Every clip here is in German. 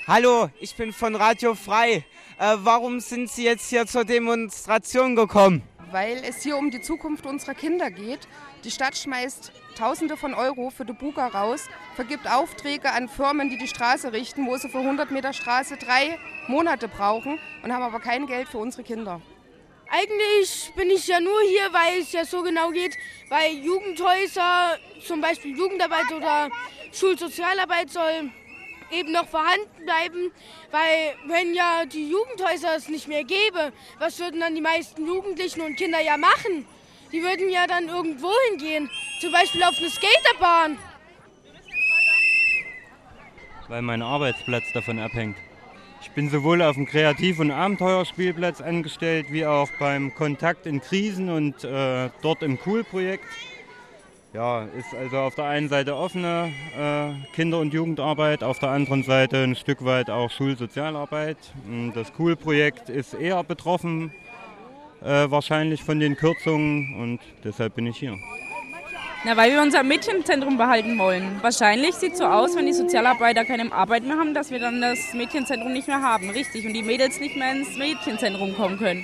Hallo, ich bin von Radio Frei. Warum sind Sie jetzt hier zur Demonstration gekommen? Weil es hier um die Zukunft unserer Kinder geht. Die Stadt schmeißt Tausende von Euro für die Buga raus, vergibt Aufträge an Firmen, die die Straße richten, wo sie für 100 Meter Straße 3 Monate brauchen und haben aber kein Geld für unsere Kinder. Eigentlich bin ich ja nur hier, weil es ja so genau geht, weil Jugendhäuser, zum Beispiel Jugendarbeit oder Schulsozialarbeit soll eben noch vorhanden bleiben, weil wenn ja die Jugendhäuser es nicht mehr gäbe, was würden dann die meisten Jugendlichen und Kinder ja machen? Die würden ja dann irgendwo hingehen, zum Beispiel auf eine Skaterbahn. Weil mein Arbeitsplatz davon abhängt. Ich bin sowohl auf dem Kreativ- und Abenteuerspielplatz angestellt, wie auch beim Kontakt in Krisen und dort im Cool-Projekt. Ja, ist also auf der einen Seite offene Kinder- und Jugendarbeit, auf der anderen Seite ein Stück weit auch Schulsozialarbeit. Das Cool-Projekt ist eher betroffen wahrscheinlich von den Kürzungen und deshalb bin ich hier. Na, weil wir unser Mädchenzentrum behalten wollen. Wahrscheinlich sieht es so aus, wenn die Sozialarbeiter keine Arbeit mehr haben, dass wir dann das Mädchenzentrum nicht mehr haben, richtig, und die Mädels nicht mehr ins Mädchenzentrum kommen können.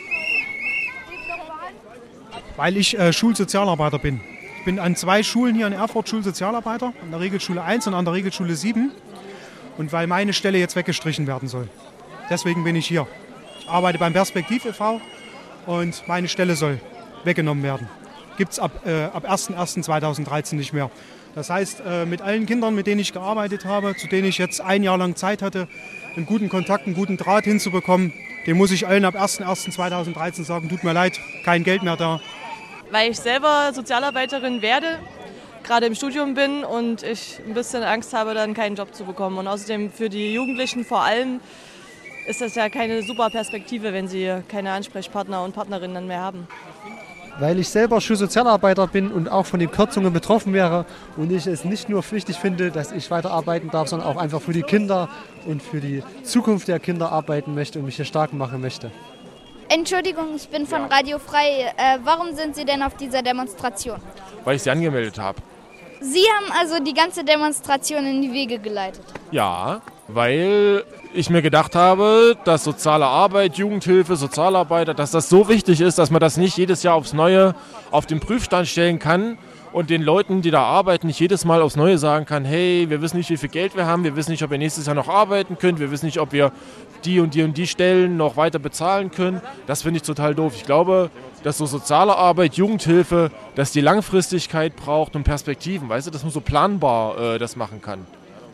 Weil ich Schulsozialarbeiter bin. Ich bin an 2 Schulen hier in Erfurt Schulsozialarbeiter, an der Regelschule 1 und an der Regelschule 7. Und weil meine Stelle jetzt weggestrichen werden soll. Deswegen bin ich hier. Ich arbeite beim Perspektiv e.V. und meine Stelle soll weggenommen werden. Gibt es ab 01.01.2013 nicht mehr. Das heißt, mit allen Kindern, mit denen ich gearbeitet habe, zu denen ich jetzt ein Jahr lang Zeit hatte, einen guten Kontakt, einen guten Draht hinzubekommen, dem muss ich allen ab 01.01.2013 sagen, tut mir leid, kein Geld mehr da. Weil ich selber Sozialarbeiterin werde, gerade im Studium bin und ich ein bisschen Angst habe, dann keinen Job zu bekommen. Und außerdem für die Jugendlichen vor allem ist das ja keine super Perspektive, wenn sie keine Ansprechpartner und Partnerinnen mehr haben. Weil ich selber Schulsozialarbeiter bin und auch von den Kürzungen betroffen wäre und ich es nicht nur pflichtig finde, dass ich weiterarbeiten darf, sondern auch einfach für die Kinder und für die Zukunft der Kinder arbeiten möchte und mich hier stark machen möchte. Entschuldigung, ich bin von Radio Frei. Warum sind Sie denn auf dieser Demonstration? Weil ich sie angemeldet habe. Sie haben also die ganze Demonstration in die Wege geleitet? Ja, weil ich mir gedacht habe, dass soziale Arbeit, Jugendhilfe, Sozialarbeiter, dass das so wichtig ist, dass man das nicht jedes Jahr aufs Neue auf den Prüfstand stellen kann und den Leuten, die da arbeiten, nicht jedes Mal aufs Neue sagen kann, hey, wir wissen nicht, wie viel Geld wir haben, wir wissen nicht, ob ihr nächstes Jahr noch arbeiten könnt, wir wissen nicht, ob wir die und die und die Stellen noch weiter bezahlen können. Das finde ich total doof. Ich glaube, dass so soziale Arbeit, Jugendhilfe, dass die Langfristigkeit braucht und Perspektiven, weißt du, dass man so planbar das machen kann.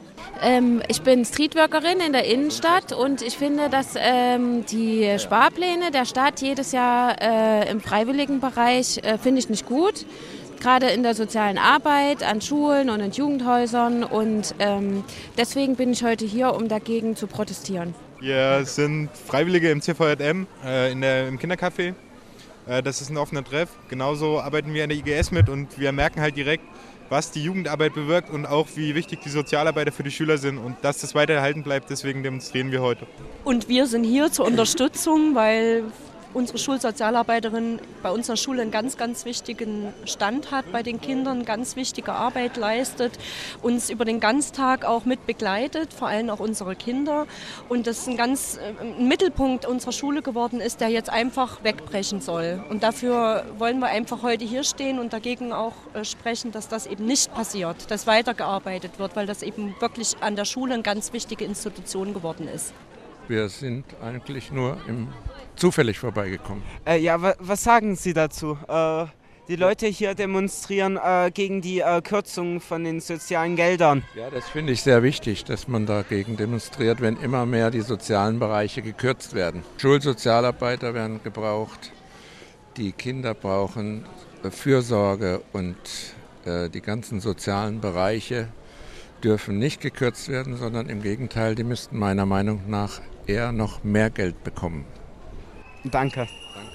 Ich bin Streetworkerin in der Innenstadt und ich finde, dass die Sparpläne der Stadt jedes Jahr im freiwilligen Bereich finde ich nicht gut. Gerade in der sozialen Arbeit, an Schulen und in Jugendhäusern und deswegen bin ich heute hier, um dagegen zu protestieren. Wir sind Freiwillige im CVJM, im Kindercafé. Das ist ein offener Treff. Genauso arbeiten wir in der IGS mit und wir merken halt direkt, was die Jugendarbeit bewirkt und auch wie wichtig die Sozialarbeiter für die Schüler sind und dass das weiter erhalten bleibt, deswegen demonstrieren wir heute. Und wir sind hier zur Unterstützung, weil unsere Schulsozialarbeiterin bei unserer Schule einen ganz, ganz wichtigen Stand hat bei den Kindern, ganz wichtige Arbeit leistet, uns über den Ganztag auch mit begleitet, vor allem auch unsere Kinder. Und das ein Mittelpunkt unserer Schule geworden ist, der jetzt einfach wegbrechen soll. Und dafür wollen wir einfach heute hier stehen und dagegen auch sprechen, dass das eben nicht passiert, dass weitergearbeitet wird, weil das eben wirklich an der Schule eine ganz wichtige Institution geworden ist. Wir sind eigentlich nur zufällig vorbeigekommen. Was sagen Sie dazu? Die Leute hier demonstrieren gegen die Kürzung von den sozialen Geldern. Ja, das finde ich sehr wichtig, dass man dagegen demonstriert, wenn immer mehr die sozialen Bereiche gekürzt werden. Schulsozialarbeiter werden gebraucht, die Kinder brauchen Fürsorge und die ganzen sozialen Bereiche dürfen nicht gekürzt werden, sondern im Gegenteil, die müssten meiner Meinung nach eher noch mehr Geld bekommen. Danke. Danke.